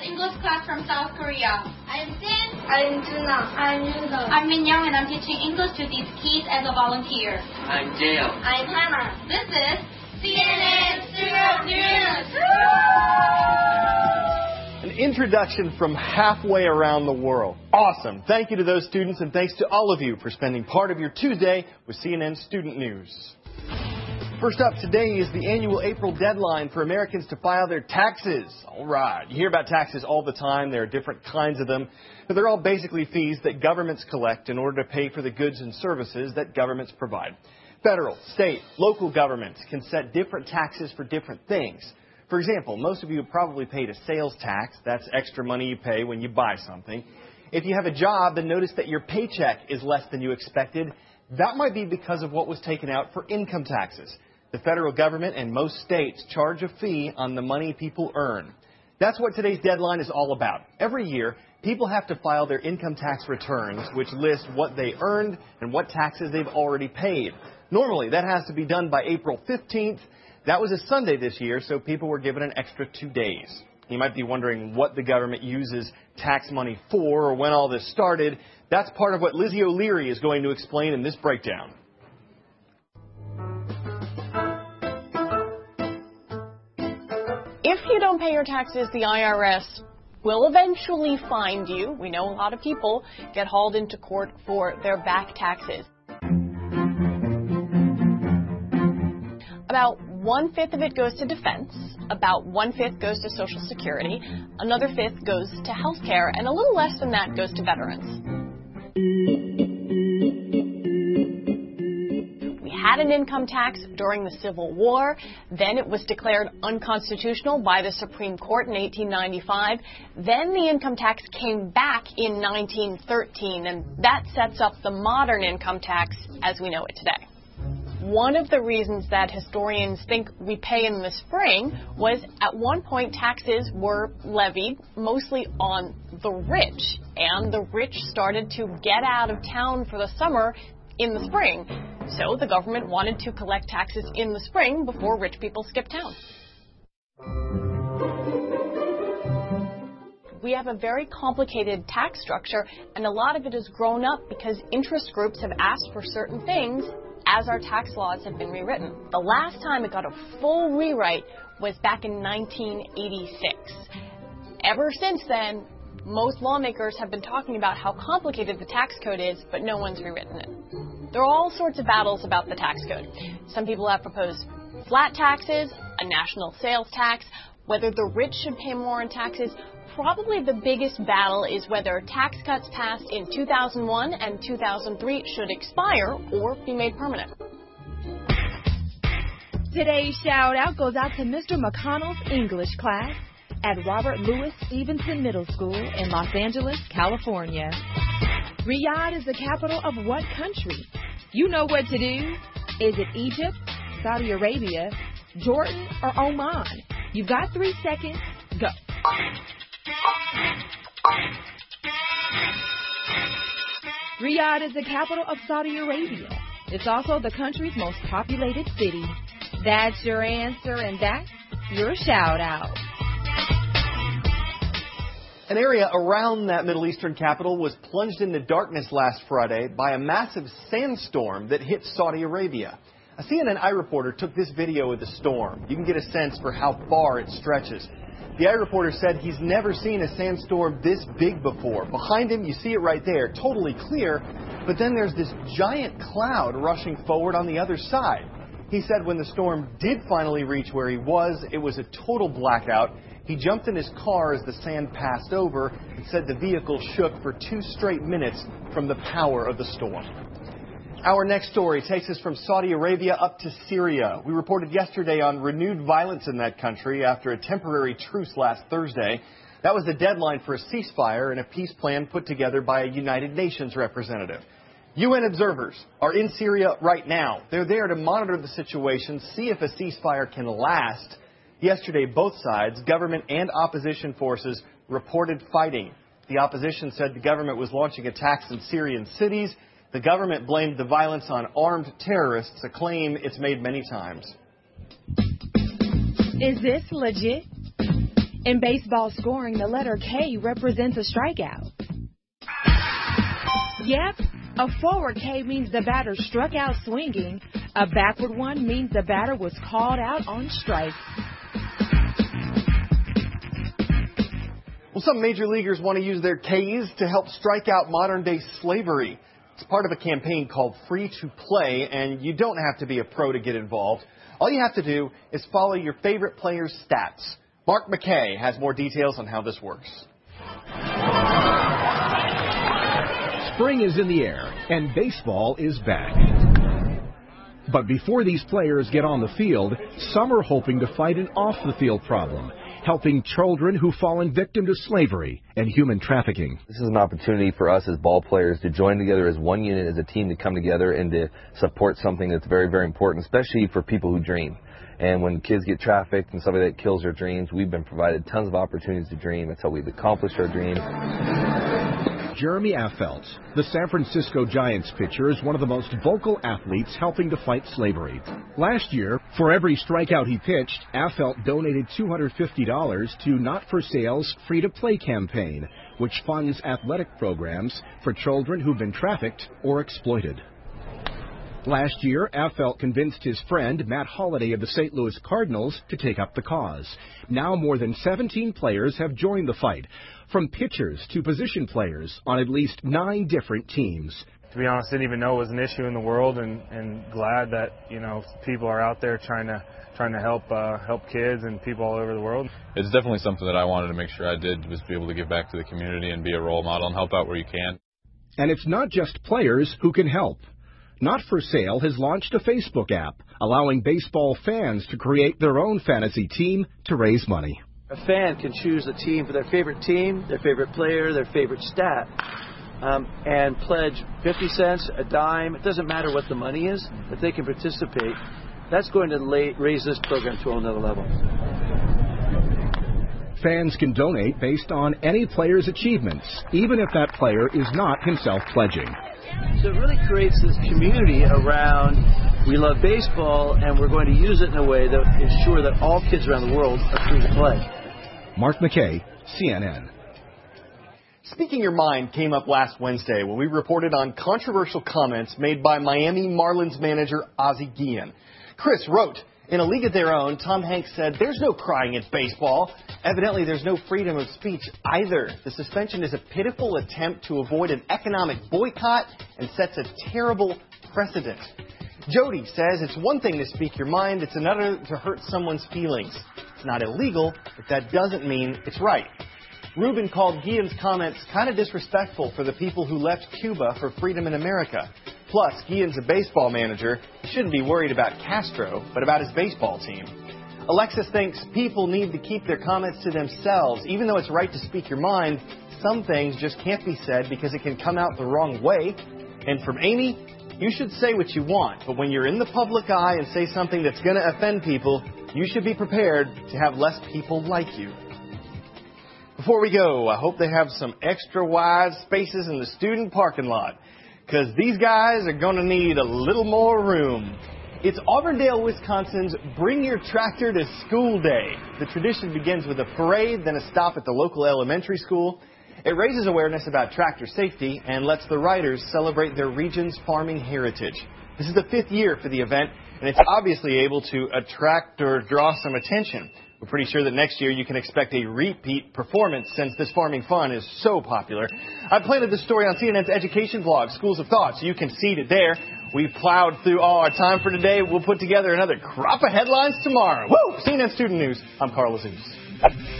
English class from South Korea. I'm Sin. I'm Tuna. I'm Yudo. I'm Minyoung and I'm teaching English to these kids as a volunteer. I'm Dale. I'm Hannah. This is CNN Student News. An introduction from halfway around the world. Awesome. Thank you to those students and thanks to all of you for spending part of your Tuesday with CNN Student News. First up today is the annual April deadline for Americans to file their taxes. All right. You hear about taxes all the time. There are different kinds of them. But they're all basically fees that governments collect in order to pay for the goods and services that governments provide. Federal, state, local governments can set different taxes for different things. For example, most of you have probably paid a sales tax. That's extra money you pay when you buy something. If you have a job and notice that your paycheck is less than you expected, that might be because of what was taken out for income taxes. The federal government and most states charge a fee on the money people earn. That's what today's deadline is all about. Every year, people have to file their income tax returns, which list what they earned and what taxes they've already paid. Normally, that has to be done by April 15th. That was a Sunday this year, so people were given an extra 2 days. You might be wondering what the government uses tax money for or when all this started. That's part of what Lizzie O'Leary is going to explain in this breakdown. If you don't pay your taxes, the IRS will eventually find you. We know a lot of people get hauled into court for their back taxes. About 1/5 of it goes to defense, about 1/5 goes to Social Security, another 1/5 goes to health care, and a little less than that goes to veterans. We had an income tax during the Civil War. Then it was declared unconstitutional by the Supreme Court in 1895. Then the income tax came back in 1913, and that sets up the modern income tax as we know it today. One of the reasons that historians think we pay in the spring was at one point taxes were levied mostly on the rich, and the rich started to get out of town for the summer in the spring. So the government wanted to collect taxes in the spring before rich people skipped town. We have a very complicated tax structure, and a lot of it has grown up because interest groups have asked for certain things as our tax laws have been rewritten. The last time it got a full rewrite was back in 1986. Ever since then, most lawmakers have been talking about how complicated the tax code is, but no one's rewritten it. There are all sorts of battles about the tax code. Some people have proposed flat taxes, a national sales tax, whether the rich should pay more in taxes. Probably the biggest battle is whether tax cuts passed in 2001 and 2003 should expire or be made permanent. Today's shout out goes out to Mr. McConnell's English class at Robert Louis Stevenson Middle School in Los Angeles, California. Riyadh is the capital of what country? You know what to do. Is it Egypt, Saudi Arabia, Jordan, or Oman? You've got 3 seconds. Go. Riyadh is the capital of Saudi Arabia. It's also the country's most populated city. That's your answer, and that's your shout out. An area around that Middle Eastern capital was plunged into darkness last Friday by a massive sandstorm that hit Saudi Arabia. A CNN iReporter took this video of the storm. You can get a sense for how far it stretches. The iReporter said he's never seen a sandstorm this big before. Behind him, you see it right there, totally clear, but then there's this giant cloud rushing forward on the other side. He said when the storm did finally reach where he was, it was a total blackout. He jumped in his car as the sand passed over and said the vehicle shook for 2 straight minutes from the power of the storm. Our next story takes us from Saudi Arabia up to Syria. We reported yesterday on renewed violence in that country after a temporary truce last Thursday. That was the deadline for a ceasefire and a peace plan put together by a United Nations representative. UN observers are in Syria right now. They're there to monitor the situation, see if a ceasefire can last. Yesterday, both sides, government and opposition forces, reported fighting. The opposition said the government was launching attacks in Syrian cities. The government blamed the violence on armed terrorists, a claim it's made many times. Is this legit? In baseball scoring, the letter K represents a strikeout. Yep, a forward K means the batter struck out swinging. A backward one means the batter was called out on strikes. Well, some major leaguers want to use their Ks to help strike out modern-day slavery. It's part of a campaign called Free to Play, and you don't have to be a pro to get involved. All you have to do is follow your favorite player's stats. Mark McKay has more details on how this works. Spring is in the air, and baseball is back. But before these players get on the field, some are hoping to fight an off-the-field problem, helping children who've fallen victim to slavery and human trafficking. This is an opportunity for us as ball players to join together as one unit, as a team, to come together and to support something that's very, very important, especially for people who dream. And when kids get trafficked and somebody that kills their dreams, we've been provided tons of opportunities to dream. That's how we've accomplished our dreams. Jeremy Affeldt, the San Francisco Giants pitcher, is one of the most vocal athletes helping to fight slavery. Last year, for every strikeout he pitched, Affeldt donated $250 to Not For Sale's Free to Play campaign, which funds athletic programs for children who've been trafficked or exploited. Last year, Affeldt convinced his friend, Matt Holliday of the St. Louis Cardinals, to take up the cause. Now more than 17 players have joined the fight, from pitchers to position players on at least 9 different teams. To be honest, didn't even know it was an issue in the world, and glad that, you know, people are out there trying to help kids and people all over the world. It's definitely something that I wanted to make sure I did, was be able to give back to the community and be a role model and help out where you can. And it's not just players who can help. Not For Sale has launched a Facebook app, allowing baseball fans to create their own fantasy team to raise money. A fan can choose a team for their favorite team, their favorite player, their favorite stat, and pledge 50 cents, a dime. It doesn't matter what the money is, but they can participate. That's going to raise this program to another level. Fans can donate based on any player's achievements, even if that player is not himself pledging. So it really creates this community around, we love baseball, and we're going to use it in a way that ensure that all kids around the world are free to play. Mark McKay, CNN. Speaking Your Mind came up last Wednesday when we reported on controversial comments made by Miami Marlins manager Ozzie Guillen. Chris wrote, "In a league of their own, Tom Hanks said, there's no crying at baseball. Evidently, there's no freedom of speech either. The suspension is a pitiful attempt to avoid an economic boycott and sets a terrible precedent." Jody says it's one thing to speak your mind, it's another to hurt someone's feelings. It's not illegal, but that doesn't mean it's right. Ruben called Guillen's comments kind of disrespectful for the people who left Cuba for freedom in America. Plus, Guillen's a baseball manager. He shouldn't be worried about Castro, but about his baseball team. Alexis thinks people need to keep their comments to themselves. Even though it's right to speak your mind, some things just can't be said because it can come out the wrong way. And from Amy, you should say what you want, but when you're in the public eye and say something that's going to offend people, you should be prepared to have less people like you. Before we go, I hope they have some extra wide spaces in the student parking lot, because these guys are going to need a little more room. It's Auburndale, Wisconsin's Bring Your Tractor to School Day. The tradition begins with a parade, then a stop at the local elementary school. It raises awareness about tractor safety and lets the riders celebrate their region's farming heritage. This is the 5th year for the event, and it's obviously able to attract or draw some attention. We're pretty sure that next year you can expect a repeat performance since this farming fun is so popular. I planted this story on CNN's education blog, Schools of Thought, so you can see it there. We've plowed through all our time for today. We'll put together another crop of headlines tomorrow. Woo! CNN Student News. I'm Carl Aziz.